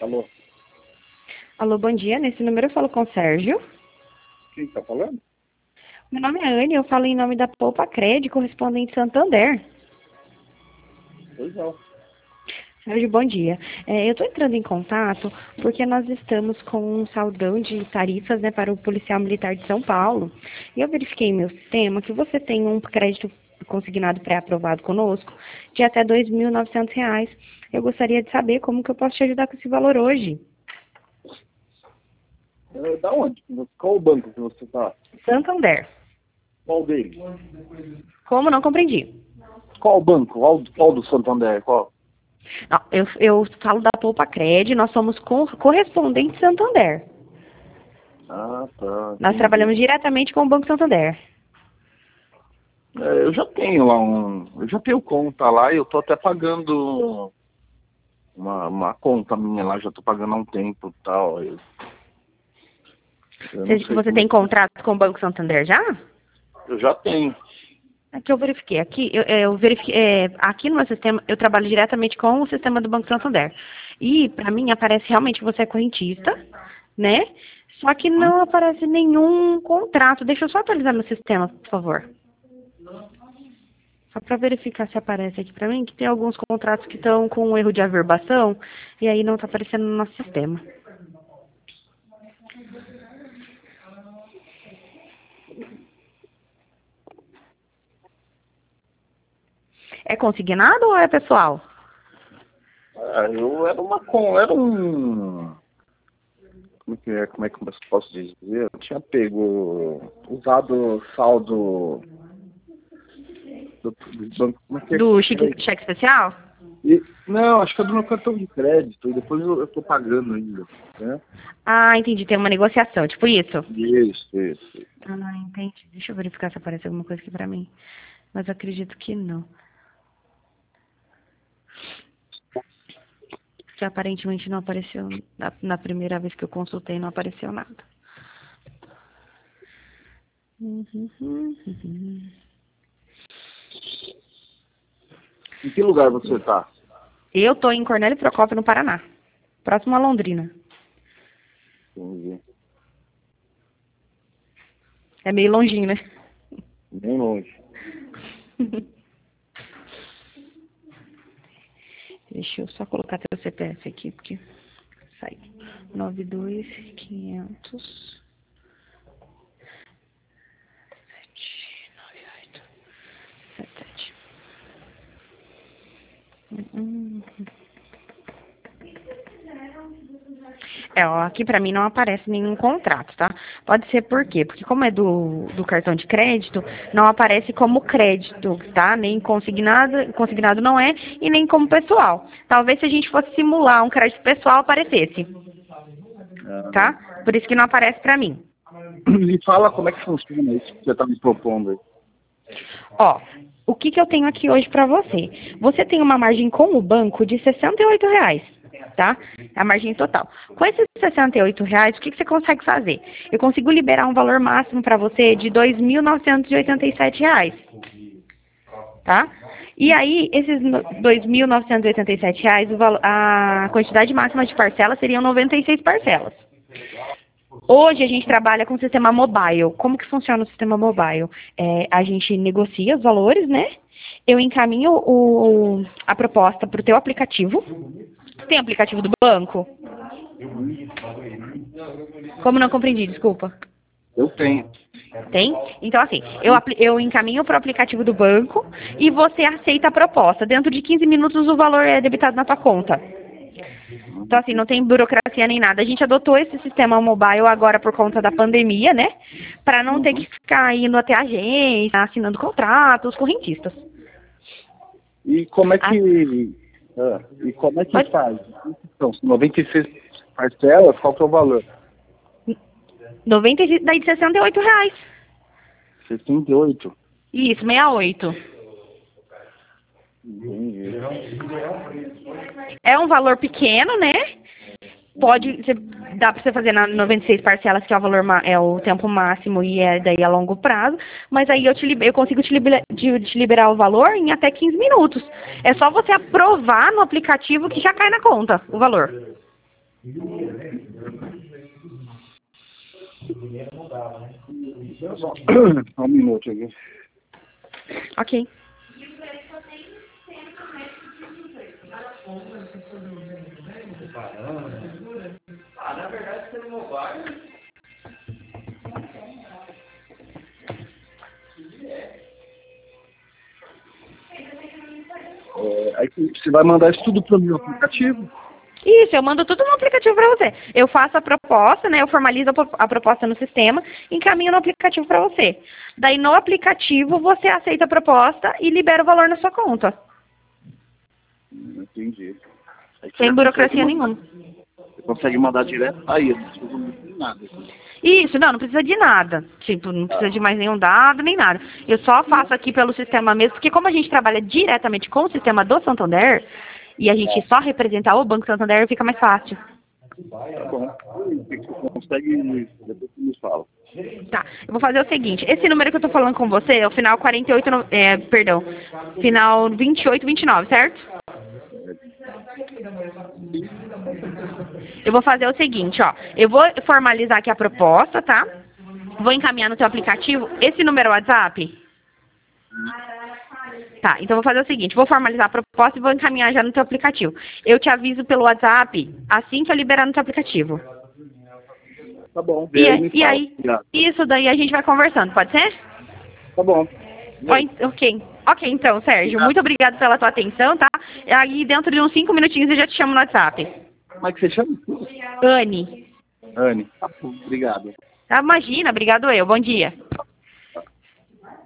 Alô? Alô, bom dia. Nesse número eu falo com o Sérgio. Quem tá falando? Meu nome é Anne, eu falo em nome da Poupa Cred, correspondente Santander. Pois não. Sérgio, bom dia. Eu estou entrando em contato porque nós estamos com um saldão de tarifas, né, para o policial militar de São Paulo. E eu verifiquei em meu sistema que você tem um crédito consignado pré-aprovado conosco de até R$ 2.900. Eu gostaria de saber como que eu posso te ajudar com esse valor hoje. Da onde? Qual o banco que você tá? Santander. Qual deles? Como? Não compreendi. Qual banco? Qual do Santander? Qual? Não, eu falo da Poupa Cred, nós somos correspondente Santander. Ah, tá. Nós Entendi. trabalhamos diretamente com o Banco Santander. Eu já tenho lá eu já tenho conta lá e eu tô até pagando uma conta minha lá, já tô pagando há um tempo e tal. Eu não sei Você como é tem contrato com o Banco Santander já? eu já tenho. Aqui eu verifiquei. Eu verifiquei, aqui no meu sistema, eu trabalho diretamente com o sistema do Banco Santander. E, para mim, aparece realmente que você é correntista, né? Só que não aparece nenhum contrato. Deixa eu só atualizar meu sistema, por favor. Só para verificar se aparece aqui para mim, que tem alguns contratos que estão com um erro de averbação, e aí não está aparecendo no nosso sistema. É consignado ou é pessoal? Eu era um. Como é que eu posso dizer? Eu tinha usado saldo do banco. Como é que é? Do cheque especial? Não, acho que é do meu cartão de crédito, e depois eu tô pagando ainda, né? Ah, entendi. Tem uma negociação, tipo isso. Isso. Ah, entendi. Deixa eu verificar se aparece alguma coisa aqui pra mim. Mas eu acredito que não. Que aparentemente não apareceu. Na primeira vez que eu consultei, não apareceu nada. Em que lugar você tá? Eu tô em Cornélio Procópio, no Paraná. Próximo a Londrina. Entendi. É meio longinho, né? Bem longe. Deixa eu só colocar teu CPF aqui, porque sai. 92500 79877. Ó, aqui pra mim não aparece nenhum contrato, tá? Pode ser por quê? Porque como é do cartão de crédito, não aparece como crédito, tá? Nem consignado não é, e nem como pessoal. Talvez se a gente fosse simular um crédito pessoal, aparecesse, tá? Por isso que não aparece pra mim. Me fala como é que funciona isso que você tá me propondo aí. Ó, o que eu tenho aqui hoje pra você? Você tem uma margem com o banco de R$ 68, tá? A margem total. Com esses R$ 68, o que você consegue fazer? Eu consigo liberar um valor máximo pra você de R$ 2.987, tá? E aí, esses R$ 2.987, a quantidade máxima de parcelas seriam 96 parcelas. Hoje a gente trabalha com o sistema mobile. Como que funciona o sistema mobile? A gente negocia os valores, né? Eu encaminho a proposta para o teu aplicativo. Tem aplicativo do banco? Como não compreendi, desculpa. Eu tenho. Tem? Então, assim, eu encaminho para o aplicativo do banco e você aceita a proposta. Dentro de 15 minutos o valor é debitado na tua conta. Então, assim, não tem burocracia nem nada. A gente adotou esse sistema mobile agora por conta da pandemia, né? Para não ter que ficar indo até a agência, assinando contratos, correntistas. E como é que faz? Então, 96 parcelas, qual que é o valor? 96, daí de R$ 68. 68. Isso, 68. Entendi. É um valor pequeno, né? Dá para você fazer na 96 parcelas, que é o valor, é o tempo máximo e é daí a longo prazo, mas aí eu consigo te liberar o valor em até 15 minutos. É só você aprovar no aplicativo que já cai na conta o valor. Só um minuto aqui. Ok. Na verdade, você não vai. Aí você vai mandar isso tudo para o meu aplicativo. Isso, eu mando tudo no aplicativo para você. Eu faço a proposta, né? Eu formalizo a proposta no sistema, encaminho no aplicativo para você. Daí no aplicativo você aceita a proposta e libera o valor na sua conta. Entendi. Sem burocracia nenhuma. Você consegue mandar direto aí, não precisa de nada. Isso, não precisa de nada. Tipo, não precisa de mais nenhum dado, nem nada. Eu só faço aqui pelo sistema mesmo, porque como a gente trabalha diretamente com o sistema do Santander, e a gente só representar o Banco Santander, fica mais fácil. Tá bom. Você consegue, depois você me fala. Tá, eu vou fazer o seguinte, esse número que eu tô falando com você é o final 48, perdão, final 2829, certo? Eu vou fazer o seguinte, ó, eu vou formalizar aqui a proposta, tá? Vou encaminhar no teu aplicativo. Esse número é o WhatsApp? Tá, então eu vou fazer o seguinte, vou formalizar a proposta e vou encaminhar já no teu aplicativo. Eu te aviso pelo WhatsApp assim que eu liberar no teu aplicativo. Tá bom. E aí, isso daí a gente vai conversando, pode ser? Tá bom. Ok, então, Sérgio, muito obrigado pela tua atenção, tá? Aí dentro de uns 5 minutinhos eu já te chamo no WhatsApp. Como é que você chama? Anne. Anne. Tá bom, obrigado. Imagina, obrigado eu, bom dia.